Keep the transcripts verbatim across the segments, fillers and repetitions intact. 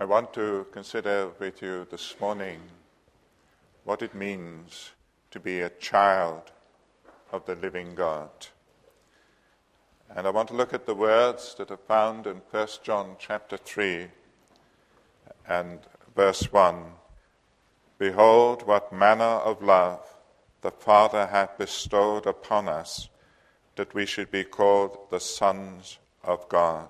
want to consider with you this morning what it means to be a child of the living God. And I want to look at the words that are found in First John chapter three and verse one. Behold, what manner of love the Father hath bestowed upon us, that we should be called the sons of God.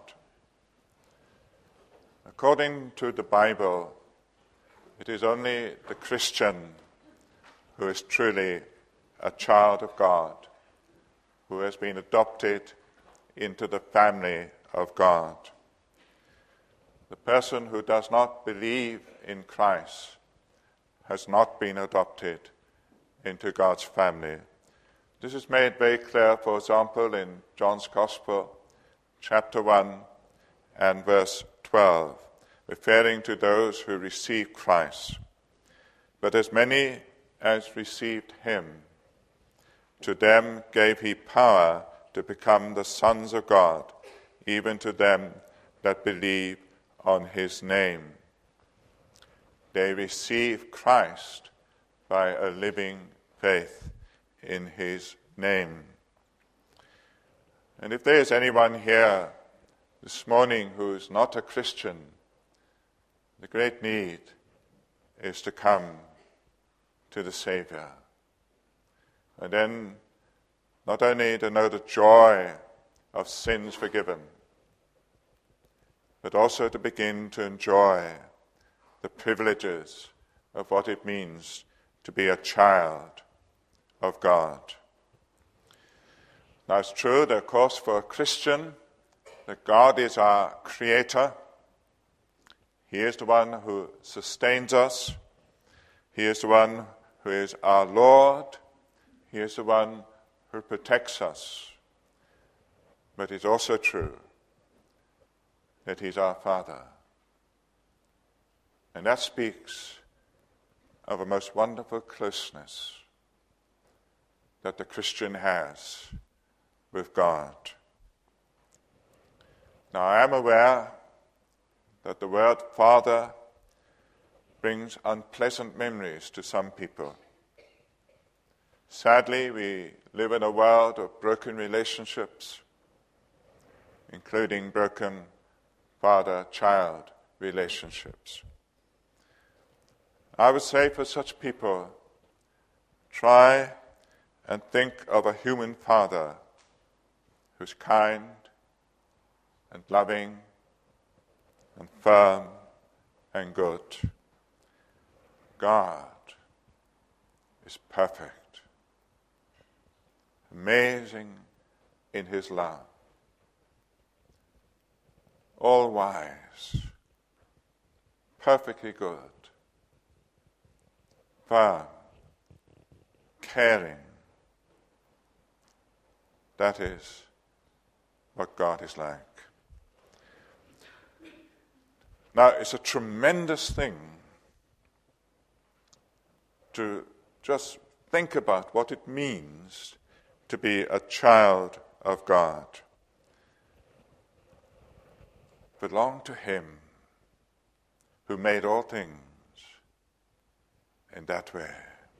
According to the Bible, it is only the Christian who is truly a child of God, who has been adopted into the family of God. The person who does not believe in Christ has not been adopted into God's family. This is made very clear, for example, in John's Gospel, chapter one and verse twelve, referring to those who receive Christ. But as many as received him, to them gave he power to become the sons of God, even to them that believe on his name. They receive Christ by a living faith in his name. And if there is anyone here this morning who is not a Christian, the great need is to come to the Savior. And then not only to know the joy of sins forgiven, but also to begin to enjoy the privileges of what it means to be a child of God. Now it's true that, of course, for a Christian, that God is our creator. He is the one who sustains us. He is the one who is our Lord. He is the one who protects us. But it's also true that he's our Father. And that speaks of a most wonderful closeness that the Christian has with God. Now, I am aware that the word Father brings unpleasant memories to some people. Sadly, we live in a world of broken relationships, including broken father-child relationships. I would say for such people, try and think of a human father who's kind and loving and firm and good. God is perfect, amazing in his love, all wise, perfectly good, firm, caring. That is what God is like. Now, it's a tremendous thing to just think about what it means to be a child of God. Belong to him who made all things in that way.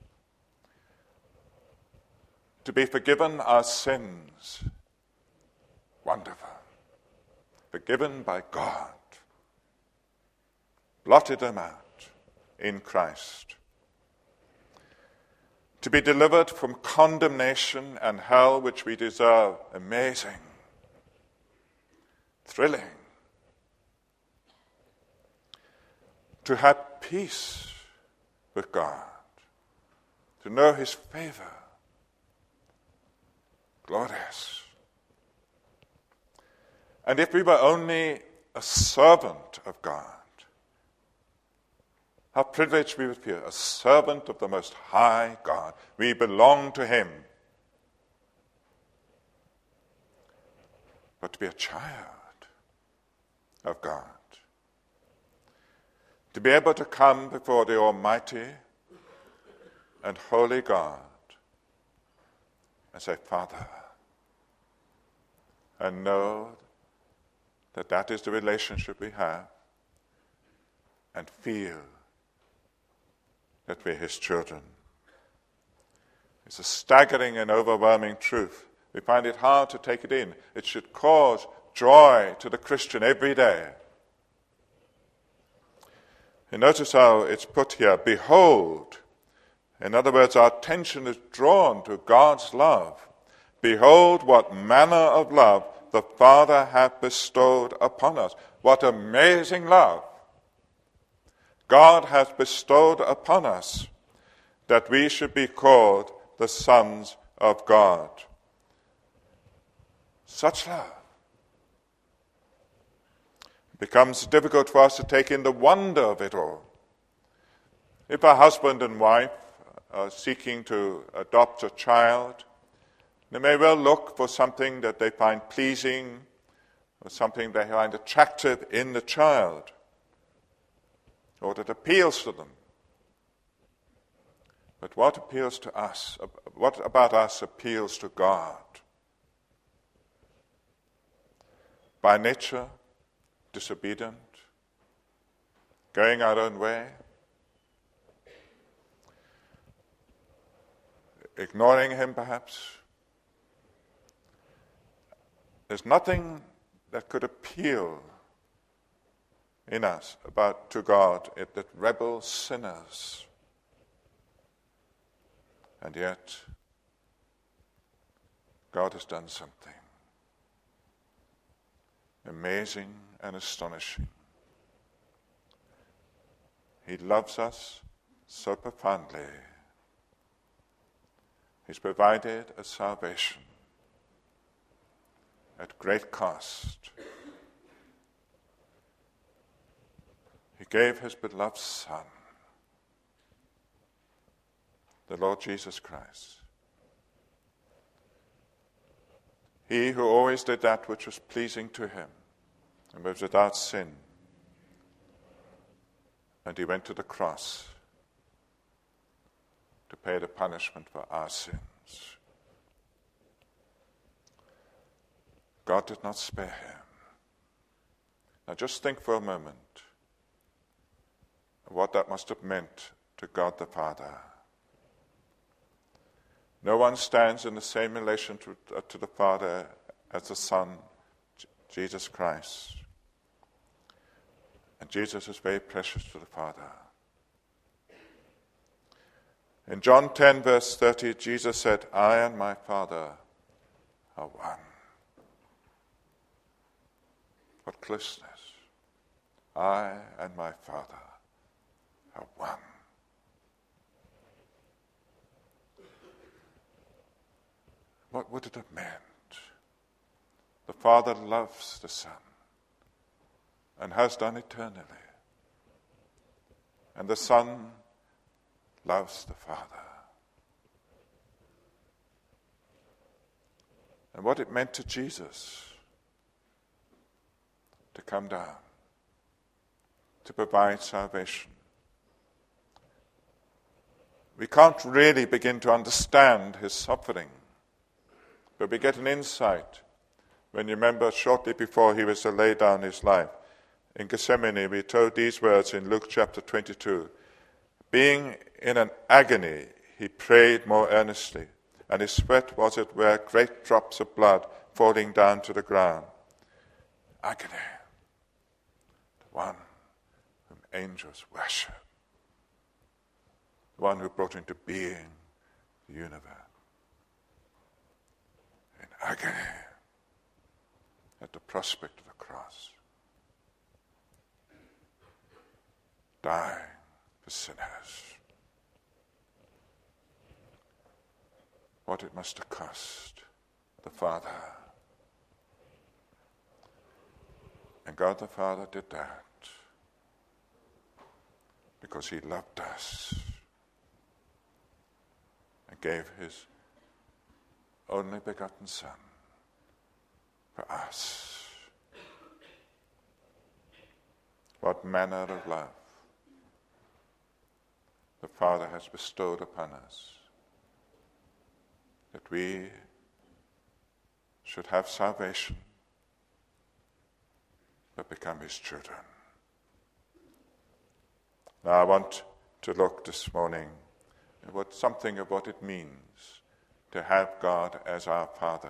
To be forgiven our sins, wonderful. Forgiven by God. Blotted them out in Christ. To be delivered from condemnation and hell which we deserve, amazing. Thrilling. To have peace with God. To know his favor. Glorious. And if we were only a servant of God, how privileged we would feel, a servant of the Most High God. We belong to him. But to be a child of God, to be able to come before the Almighty and Holy God and say, Father, and know that that is the relationship we have. and feel that we're his children. It's a staggering and overwhelming truth. We find it hard to take it in. It should cause joy to the Christian every day. And notice how it's put here, behold. In other words, our attention is drawn to God's love. Behold what manner of love the Father hath bestowed upon us. What amazing love God hath bestowed upon us, that we should be called the sons of God. Such love. It becomes difficult for us to take in the wonder of it all. If a husband and wife are seeking to adopt a child, they may well look for something that they find pleasing or something they find attractive in the child or that appeals to them. But what appeals to us? What about us appeals to God? By nature, disobedient, going our own way, ignoring him perhaps. There's nothing that could appeal in us about to God it, that rebel sinners. And yet, God has done something amazing and astonishing. He loves us so profoundly. He's provided a salvation at great cost. He gave his beloved Son, the Lord Jesus Christ. He who always did that which was pleasing to him and was without sin. And he went to the cross to pay the punishment for our sins. God did not spare him. Now just think for a moment of what that must have meant to God the Father. No one stands in the same relation to, uh, to the Father as the Son, J- Jesus Christ. And Jesus is very precious to the Father. In John ten, verse thirty, Jesus said, I and my Father are one. What closeness. I and my Father are one. What would it have meant? The Father loves the Son and has done eternally. And the Son loves the Father. And what it meant to Jesus to come down, to provide salvation. We can't really begin to understand his suffering, but we get an insight when you remember shortly before he was to lay down his life. In Gethsemane, we told these words in Luke chapter twenty-two. Being in an agony, he prayed more earnestly, and his sweat was as it were great drops of blood falling down to the ground. Agony. The one whom angels worship. The one who brought into being the universe. In agony at the prospect of the cross. Dying for sinners. What it must have cost the Father. And God the Father did that because he loved us and gave his only begotten Son for us. What manner of love the Father has bestowed upon us, that we should have salvation, but become his children. Now I want to look this morning at what, something of what it means to have God as our Father.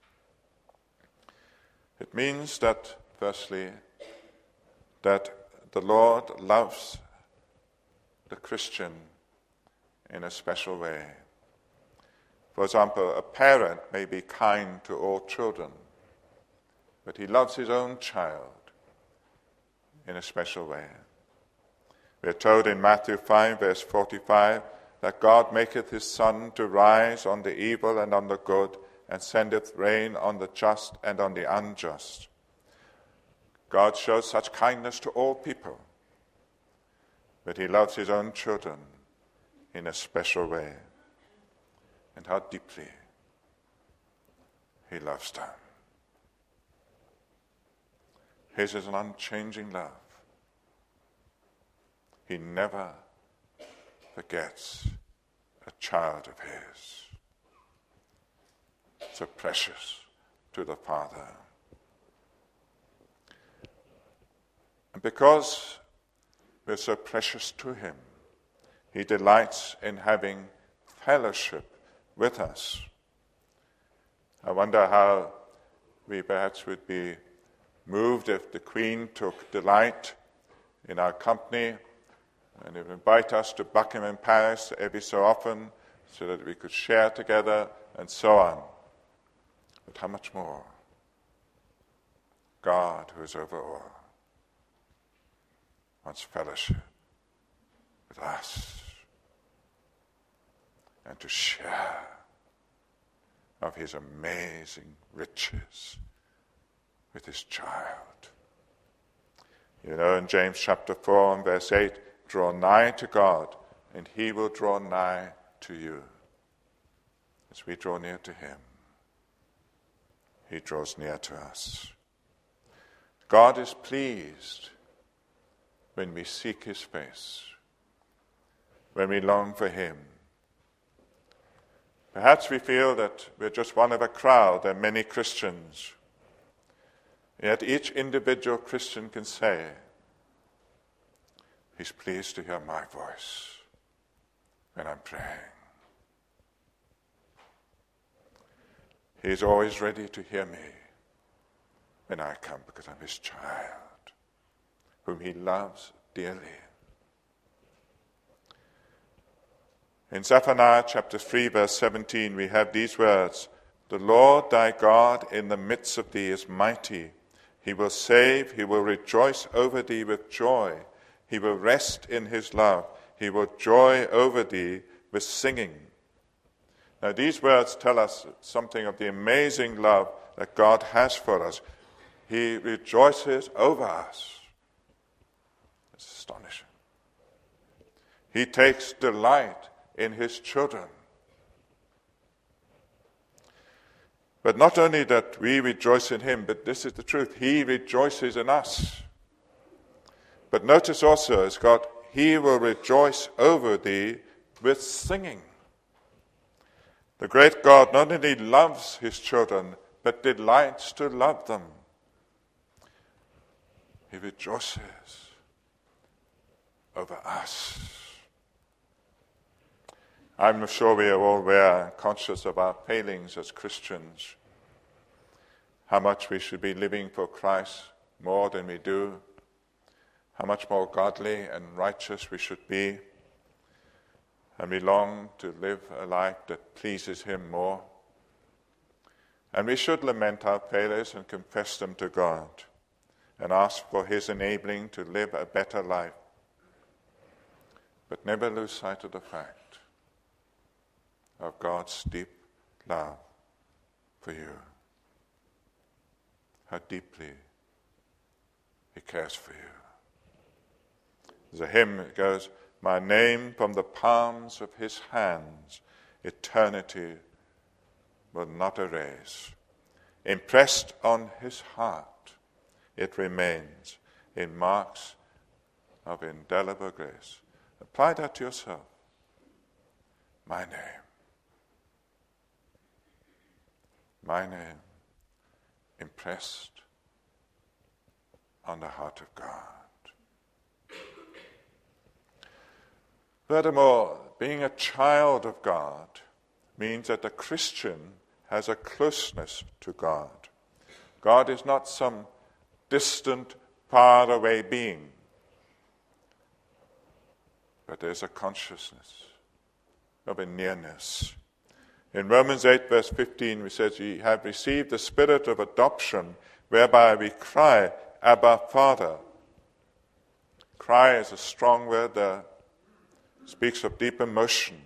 It means that, firstly, that the Lord loves the Christian in a special way. For example, a parent may be kind to all children, but he loves his own child in a special way. We are told in Matthew five, verse forty-five, that God maketh his sun to rise on the evil and on the good, and sendeth rain on the just and on the unjust. God shows such kindness to all people, but he loves his own children in a special way. And how deeply he loves them. His is an unchanging love. He never forgets a child of his. So precious to the Father. And because we're so precious to him, he delights in having fellowship with us. I wonder how we perhaps would be moved if the Queen took delight in our company and would invite us to Buckingham Palace every so often so that we could share together and so on. But how much more? God, who is over all, wants fellowship with us and to share of his amazing riches with his child. You know, in James chapter four and verse eight, draw nigh to God, and he will draw nigh to you. As we draw near to him, he draws near to us. God is pleased when we seek his face, when we long for him. Perhaps we feel that we're just one of a crowd. There are many Christians. Yet each individual Christian can say, he's pleased to hear my voice when I'm praying. He's always ready to hear me when I come, because I'm his child, whom he loves dearly. In Zephaniah chapter three, verse seventeen, we have these words, the Lord thy God in the midst of thee is mighty. He will save, he will rejoice over thee with joy. He will rest in his love. He will joy over thee with singing. Now these words tell us something of the amazing love that God has for us. He rejoices over us. It's astonishing. He takes delight in his children. But not only that we rejoice in him, but this is the truth, he rejoices in us. But notice also, it's got, he will rejoice over thee with singing. The great God not only loves his children, but delights to love them. He rejoices over us. I'm sure we are all aware and conscious of our failings as Christians, how much we should be living for Christ more than we do, how much more godly and righteous we should be, and we long to live a life that pleases him more. And we should lament our failures and confess them to God and ask for his enabling to live a better life. But never lose sight of the fact of God's deep love for you. How deeply he cares for you. There's a hymn that goes, my name from the palms of his hands, eternity will not erase. Impressed on his heart, it remains in marks of indelible grace. Apply that to yourself. My name. My name impressed on the heart of God. Furthermore, being a child of God means that the Christian has a closeness to God. God is not some distant, far-away being, but there's a consciousness of a nearness. In Romans eight, verse fifteen, we says, "Ye have received the spirit of adoption, whereby we cry, Abba, Father." Cry is a strong word there. It speaks of deep emotion.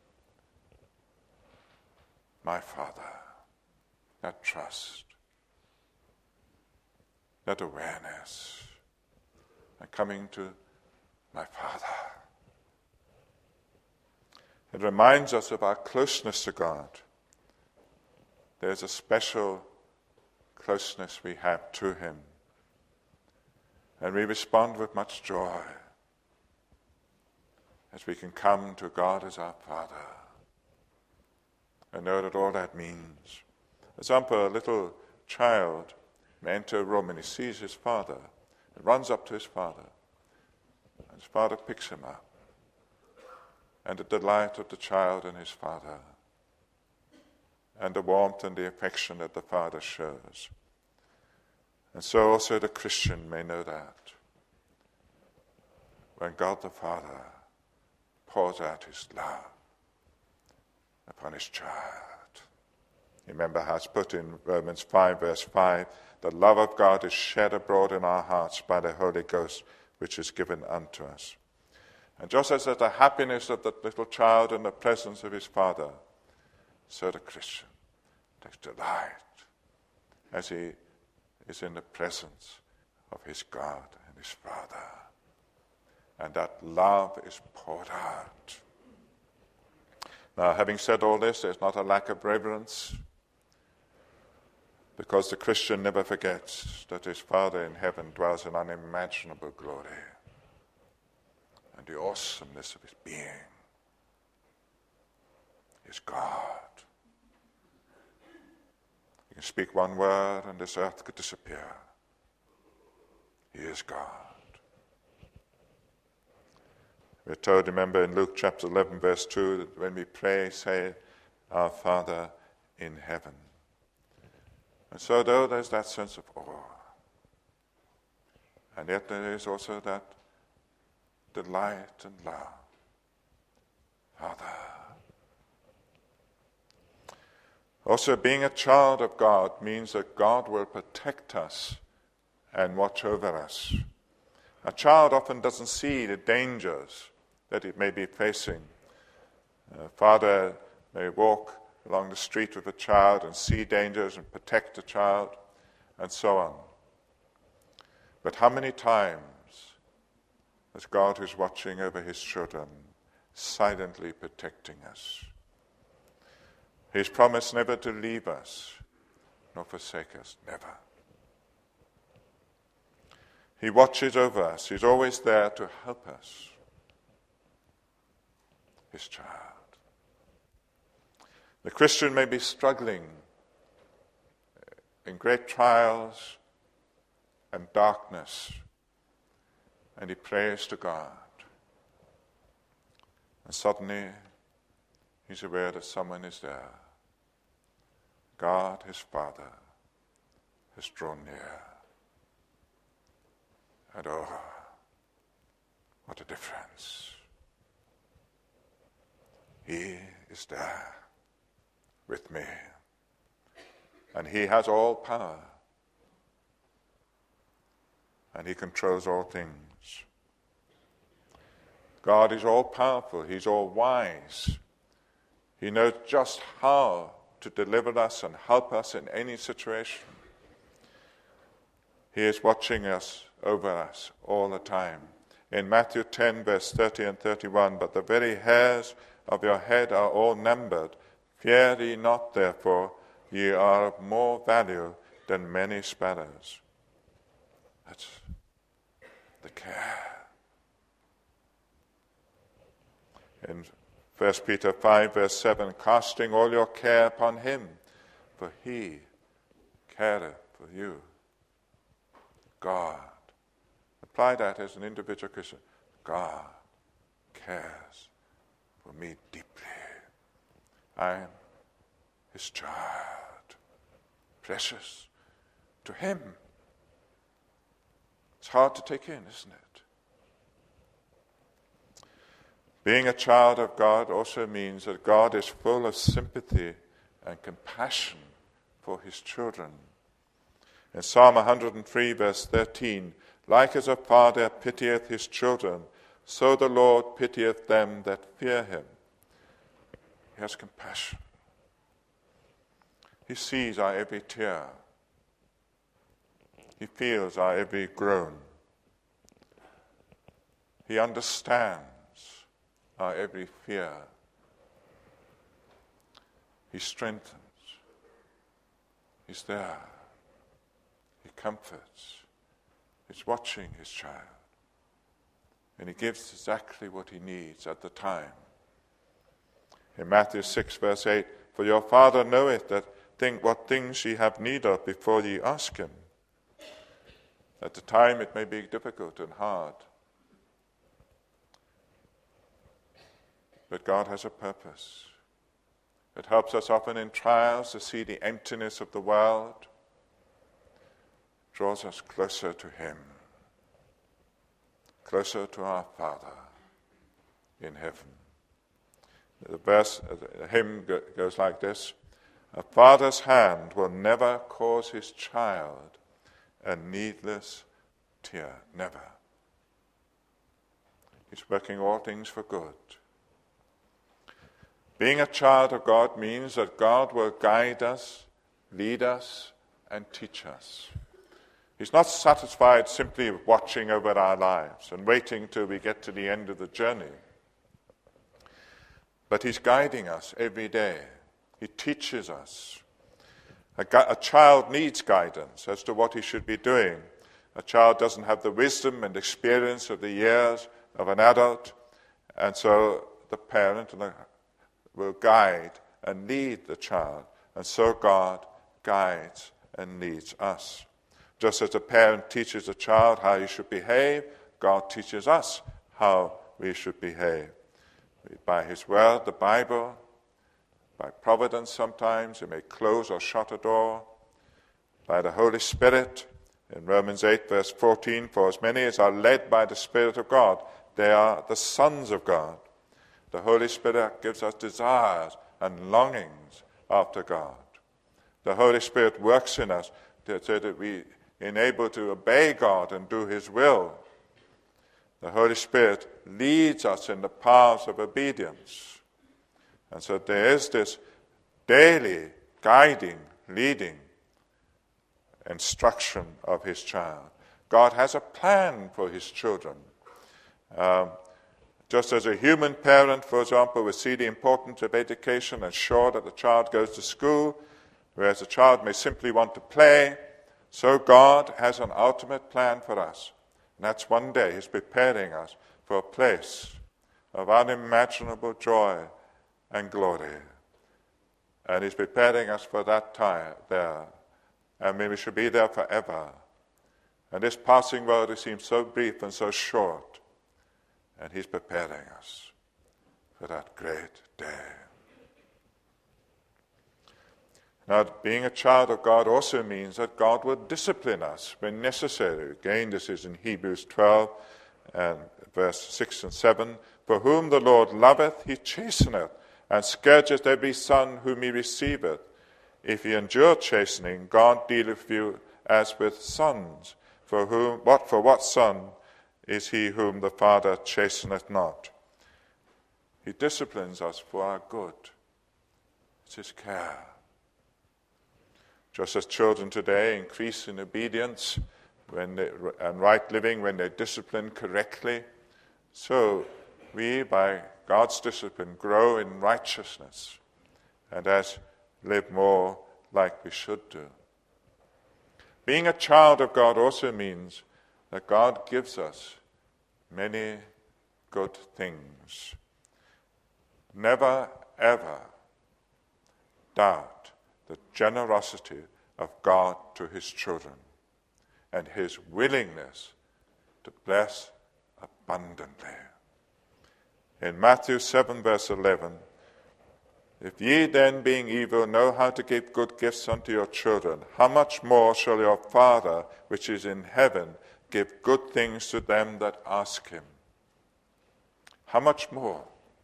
My Father, that trust, that awareness, and coming to my Father. It reminds us of our closeness to God. There's a special closeness we have to him. And we respond with much joy as we can come to God as our Father and know that all that means. For example, a little child may enter a room and he sees his father and runs up to his father. And his father picks him up. And the delight of the child and his father, and the warmth and the affection that the father shows. And so also the Christian may know that. When God the Father pours out his love upon his child. Remember how it's put in Romans five, verse five, "The love of God is shed abroad in our hearts by the Holy Ghost, which is given unto us." And just as there's the happiness of the little child in the presence of his father, so the Christian takes delight as he is in the presence of his God and his Father. And that love is poured out. Now, having said all this, there's not a lack of reverence, because the Christian never forgets that his Father in heaven dwells in unimaginable glory. And the awesomeness of his being is God. You can speak one word and this earth could disappear. He is God. We're told, remember in Luke chapter eleven, verse two, that when we pray, say, "Our Father in heaven." And so though there's that sense of awe, and yet there is also that delight and love. Father. Also, being a child of God means that God will protect us and watch over us. A child often doesn't see the dangers that it may be facing. A father may walk along the street with a child and see dangers and protect the child, and so on. But how many times as God who's watching over his children, silently protecting us. He's promised never to leave us, nor forsake us, never. He watches over us. He's always there to help us, his child. The Christian may be struggling in great trials and darkness, and he prays to God. And suddenly, he's aware that someone is there. God, his Father, has drawn near. And oh, what a difference. He is there with me. And he has all power. And he controls all things. God is all powerful. He's all wise. He knows just how to deliver us and help us in any situation. He is watching us, over us, all the time. In Matthew ten, verse thirty and thirty-one, "But the very hairs of your head are all numbered. Fear ye not, therefore, ye are of more value than many sparrows." That's the care. In First Peter five, verse seven, "Casting all your care upon him, for he careth for you." God. Apply that as an individual Christian. God cares for me deeply. I am his child, precious to him. It's hard to take in, isn't it? Being a child of God also means that God is full of sympathy and compassion for his children. In Psalm one hundred three, verse thirteen, like as a father pitieth his children, so the Lord pitieth them that fear him. He has compassion. He sees our every tear. He feels our every groan. He understands our every fear. He strengthens. He's there. He comforts. He's watching his child. And he gives exactly what he needs at the time. In Matthew six, verse eight, for your Father knoweth that think what things ye have need of before ye ask him. At the time it may be difficult and hard. But God has a purpose. It helps us often in trials to see the emptiness of the world. Draws us closer to him. Closer to our Father in heaven. The verse, the hymn goes like this. A father's hand will never cause his child a needless tear. Never. He's working all things for good. Being a child of God means that God will guide us, lead us, and teach us. He's not satisfied simply with watching over our lives and waiting till we get to the end of the journey. But he's guiding us every day. He teaches us. A, gu- a child needs guidance as to what he should be doing. A child doesn't have the wisdom and experience of the years of an adult, and so the parent will guide and lead the child, and so God guides and leads us. Just as a parent teaches a child how he should behave, God teaches us how we should behave. By his word, the Bible, by providence sometimes, he may close or shut a door. By the Holy Spirit, in Romans eight, verse fourteen, for as many as are led by the Spirit of God, they are the sons of God. The Holy Spirit gives us desires and longings after God. The Holy Spirit works in us so that we enable to obey God and do his will. The Holy Spirit leads us in the paths of obedience. And so there is this daily guiding, leading, instruction of his child. God has a plan for his children. Um, just as a human parent, for example, would see the importance of education and ensure that the child goes to school, whereas the child may simply want to play, so God has an ultimate plan for us. And that's one day he's preparing us for a place of unimaginable joy and glory. And he's preparing us for that time there. And we should be there forever. And this passing world, it seems so brief and so short. And he's preparing us for that great day. Now, being a child of God also means that God will discipline us when necessary. Again, this is in Hebrews twelve, and verse six and seven. For whom the Lord loveth, he chasteneth, and scourgeth every son whom he receiveth. If ye endure chastening, God dealeth with you as with sons. For whom, what for what son is he whom the Father chasteneth not? He disciplines us for our good. It's his care. Just as children today increase in obedience when they, and right living when they're disciplined correctly, so we, by God's discipline, grow in righteousness and as live more like we should do. Being a child of God also means that God gives us many good things. Never, ever doubt the generosity of God to his children and his willingness to bless abundantly. in Matthew seven, verse eleven, if ye then, being evil, know how to give good gifts unto your children, how much more shall your Father, which is in heaven, give good things to them that ask him? How much more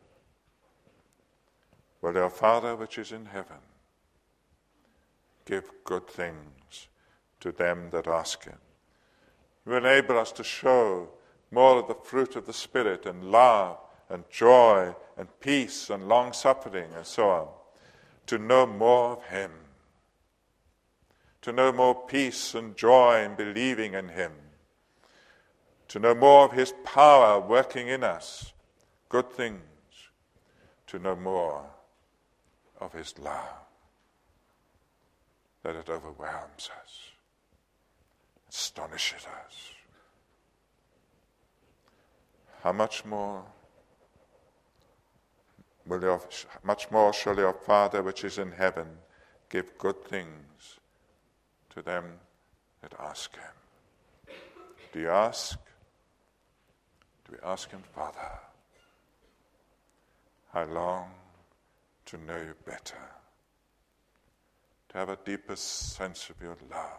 will your Father, which is in heaven, give good things to them that ask him? He will enable us to show more of the fruit of the Spirit, and love, and joy, and peace, and long-suffering, and so on, to know more of him, to know more peace and joy in believing in him, to know more of his power working in us, good things, to know more of his love, that it overwhelms us, astonishes us. How much more will your, much more shall your Father which is in heaven give good things to them that ask him? Do you ask? Do we ask him, Father, I long to know you better, to have a deeper sense of your love?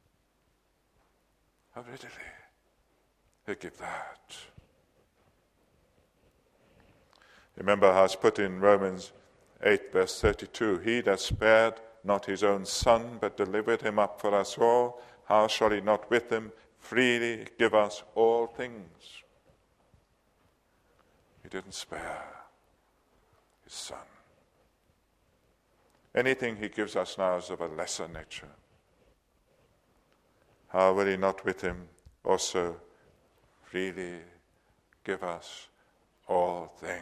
How readily he'll give that. Remember how it's put in Romans eight, verse thirty-two, he that spared not his own Son, but delivered him up for us all, how shall he not with him freely give us all things? He didn't spare his Son. Anything he gives us now is of a lesser nature. How will he not with him also freely give us all things?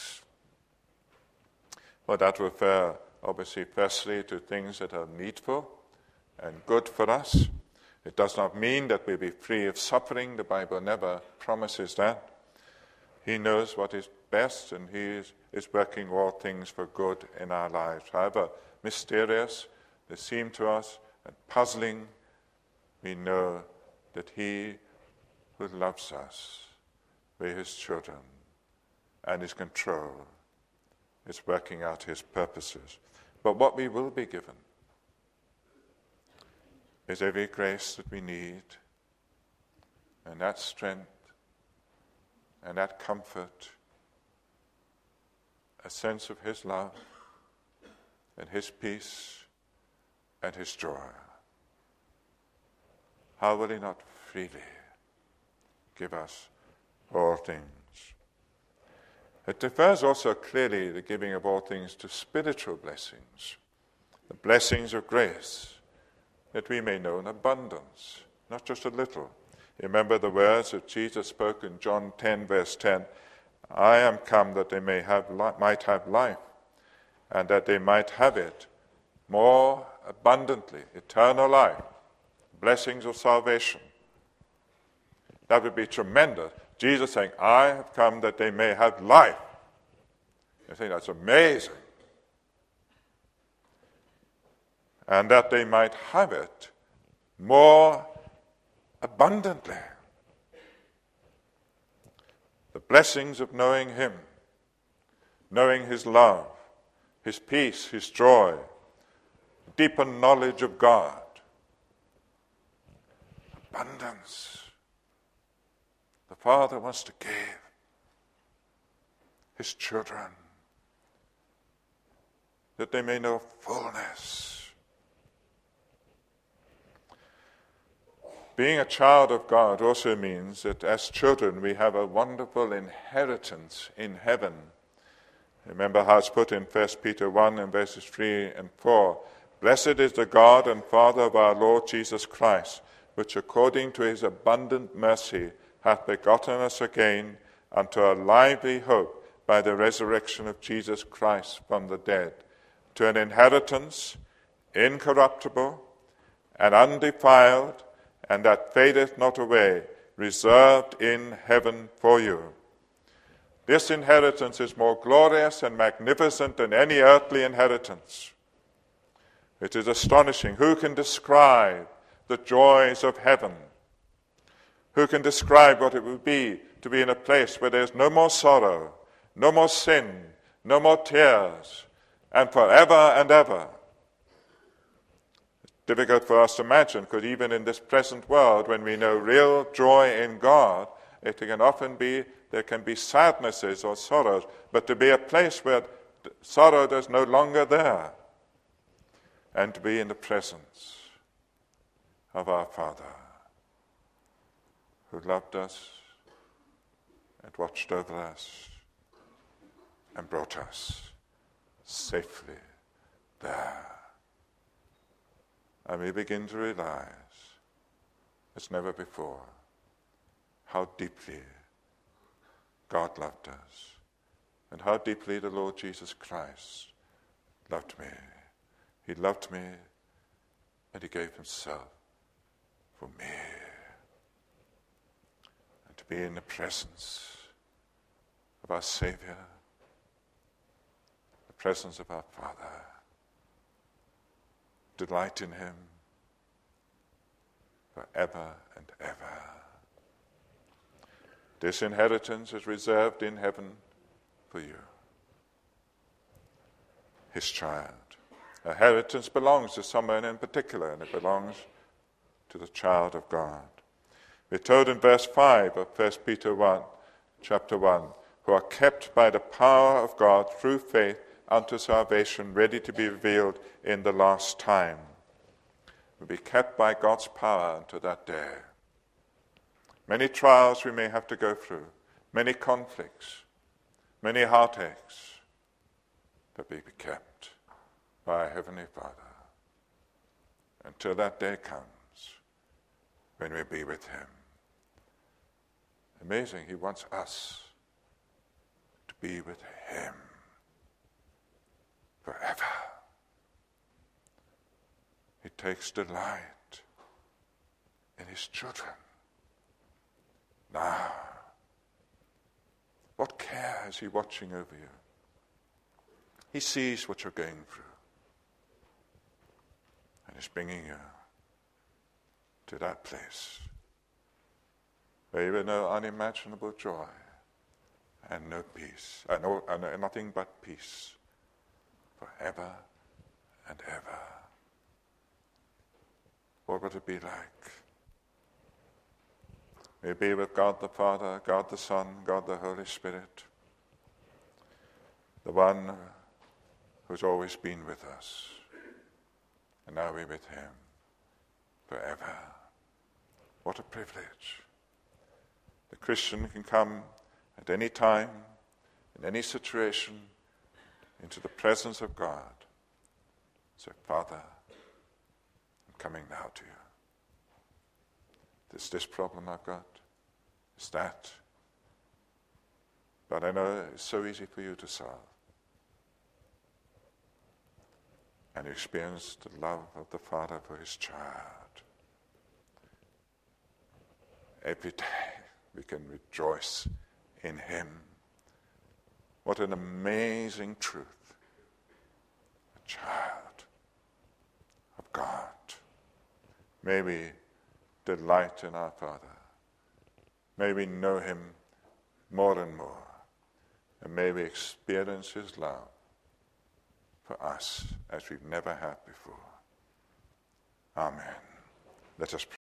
Well, that will refer, obviously, firstly to things that are needful and good for us. It does not mean that we'll be free of suffering. The Bible never promises that. He knows what is best, and he is, is working all things for good in our lives. However mysterious they seem to us and puzzling, we know that he who loves us, we're his children, and his control is working out his purposes. But what we will be given is every grace that we need, and that strength, and that comfort, a sense of his love, and his peace, and his joy. How will he not freely give us all things? It refers also clearly, the giving of all things, to spiritual blessings, the blessings of grace, that we may know in abundance, not just a little. Remember the words that Jesus spoke in John ten, verse ten, I am come that they may have li- might have life, and that they might have it more abundantly, eternal life, blessings of salvation. That would be tremendous. Jesus saying, I have come that they may have life. I think that's amazing. And that they might have it more abundantly. The blessings of knowing him, knowing his love, his peace, his joy, deeper knowledge of God. Abundance. The Father wants to give his children that they may know fullness. Being a child of God also means that as children we have a wonderful inheritance in heaven. Remember how it's put in First Peter one and verses three and four. Blessed is the God and Father of our Lord Jesus Christ, which according to his abundant mercy hath begotten us again unto a lively hope by the resurrection of Jesus Christ from the dead, to an inheritance incorruptible and undefiled, and that fadeth not away, reserved in heaven for you. This inheritance is more glorious and magnificent than any earthly inheritance. It is astonishing. Who can describe the joys of heaven? Who can describe what it would be to be in a place where there's no more sorrow, no more sin, no more tears, and forever and ever. It's difficult for us to imagine, because even in this present world, when we know real joy in God, it can often be, there can be sadnesses or sorrows, but to be a place where sorrow is no longer there, and to be in the presence of our Father, who loved us and watched over us and brought us safely there. And we begin to realize, as never before, how deeply God loved us, and how deeply the Lord Jesus Christ loved me. He loved me, and he gave himself for me. And to be in the presence of our Savior, the presence of our Father, delight in him forever and ever. This inheritance is reserved in heaven for you, his child. A inheritance belongs to someone in particular, and it belongs to the child of God. We're told in verse five of First Peter one, chapter one, who are kept by the power of God through faith unto salvation, ready to be revealed in the last time. We'll be kept by God's power unto that day. Many trials we may have to go through, many conflicts, many heartaches, but we be kept by our Heavenly Father until that day comes when we be with him. Amazing, he wants us to be with him forever. He takes delight in his children. Now, what care is he watching over you? He sees what you're going through, and he's bringing you to that place where you will know unimaginable joy and no peace, and, no, and nothing but peace forever and ever. What would it be like? May it be with God the Father, God the Son, God the Holy Spirit, the one who's always been with us, and now we're with him forever. What a privilege. The Christian can come at any time, in any situation, into the presence of God. Say, Father, I'm coming now to you. There's this problem I've got. It's that. But I know it's so easy for you to solve. And you experience the love of the Father for his child. Every day we can rejoice in him. What an amazing truth. A child of God. May we delight in our Father. May we know him more and more. And may we experience his love for us as we've never had before. Amen. Let us pray.